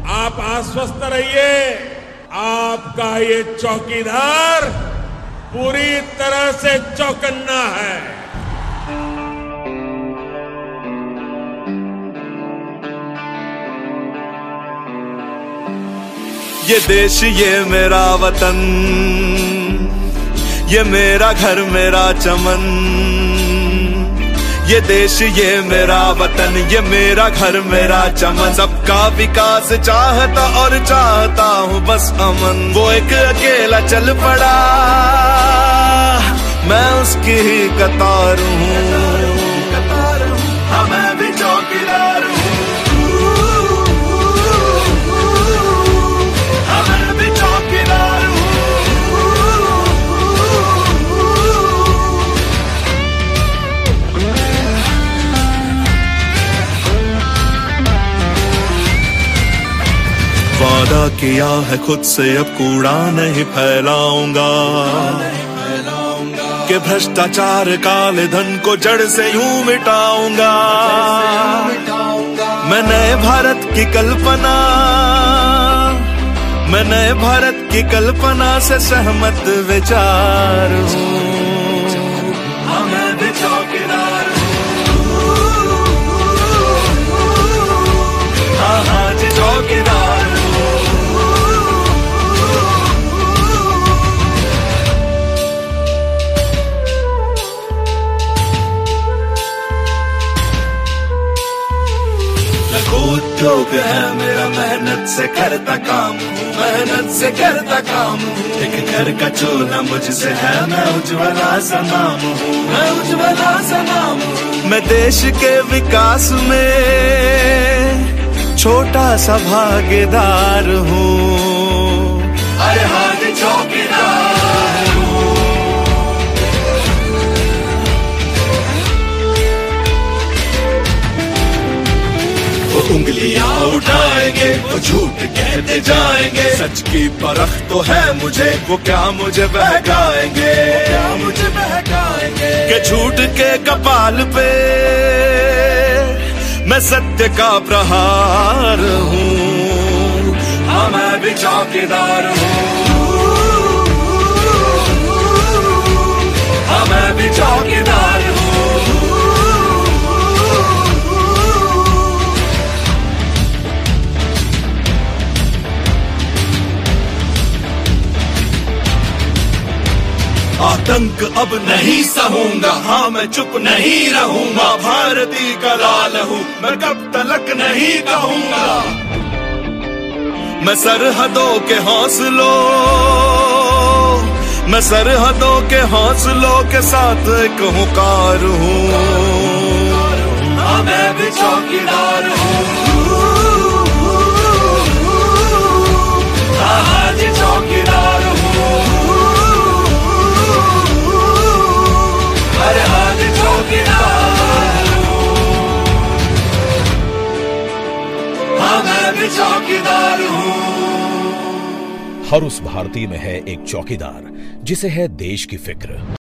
आप आश्वस्त रहिए, आपका ये चौकीदार पूरी तरह से चौकन्ना है। ये देश ये मेरा वतन, ये मेरा घर मेरा चमन। ये देश ये मेरा वतन, ये मेरा घर मेरा चमन। सबका विकास चाहता और चाहता हूँ बस अमन। वो एक अकेला चल पड़ा, मैं उसकी ही कतार हूँ। हाँ मैं भी चौकीदार हूँ। वादा किया है खुद से अब कूड़ा नहीं फैलाऊंगा, कि भ्रष्टाचार काले धन को जड़ से यूं मिटाऊंगा। मैं नए भारत की कल्पना, मैं नए भारत की कल्पना से सहमत विचार हूँ। मैं भी चौकीदार हूँ। हाँ जी चौकीदार। उद्योग है मेरा, मेहनत से करता काम हूँ, मेहनत से करता काम हूँ। एक घर का चूल्हा मुझसे है, मैं उज्ज्वला सा नाम हूँ, मैं उज्ज्वला सा नाम हूँ। मैं देश के विकास में छोटा सा भागीदार हूँ। अरे हाँ जी चौकीदार। उंगलियां उठाएंगे, वो झूठ कहते जाएंगे। सच की परख तो है मुझे, वो क्या मुझे बहकाएंगे, क्या मुझे बहकाएंगे। कि झूठ के कपाल पे मैं सत्य का प्रहार हूँ। हाँ मैं भी चौकीदार हूँ। हाँ मैं भी चौकीदार हूँ। आतंक अब नहीं सहूंगा, हाँ मैं चुप नहीं रहूंगा। भारती का लाल हूँ, मैं कब तलक नहीं कहूंगा। मैं सरहदों के हौसलों, मैं सरहदों के हौसलों के साथ एक हुंकार हूँ। हाँ मैं भी चौकीदार हूँ। हाँ जी चौकीदार हूँ। अरे हाँ जी चौकीदार हूँ। हाँ मैं भी चौकीदार हूँ। हर उस भारतीय में है एक चौकीदार जिसे है देश की फिक्र।